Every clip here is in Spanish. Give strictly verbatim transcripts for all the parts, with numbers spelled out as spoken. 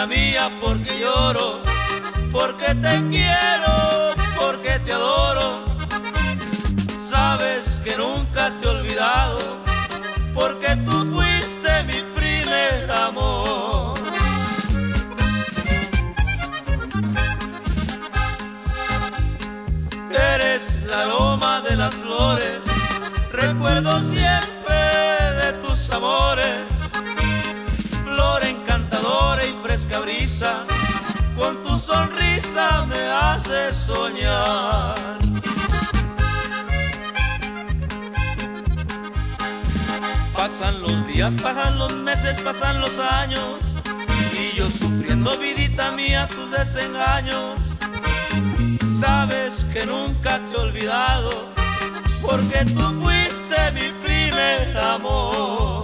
vida mía, porque lloro, porque te quiero, porque te adoro. Sabes que nunca te he olvidado, porque tú fuiste mi primer amor. Eres el aroma de las flores, recuerdo siempre de tus amores. Flor encantadora y fresca brisa, con tu sonrisa me haces soñar. Pasan los días, pasan los meses, pasan los años, y yo sufriendo, vidita mía, tus desengaños. Sabes que nunca te he olvidado, porque tú fuiste mi primer amor.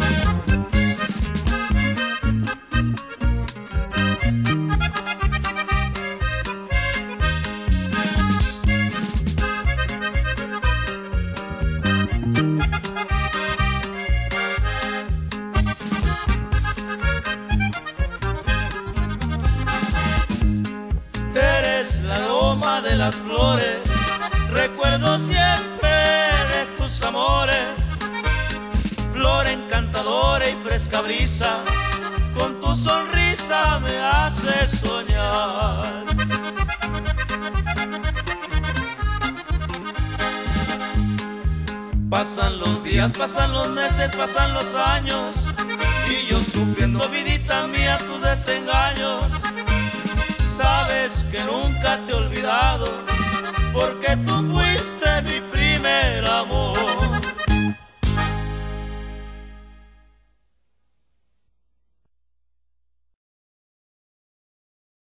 Eres la aroma de las flores, recuerdo siempre de tus amores. Flor encantadora y fresca brisa, con tu sonrisa me haces soñar. Pasan los días, pasan los meses, pasan los años, y yo sufriendo, vidita mía, tus desengaños. Sabes que nunca te he olvidado, porque tú fuiste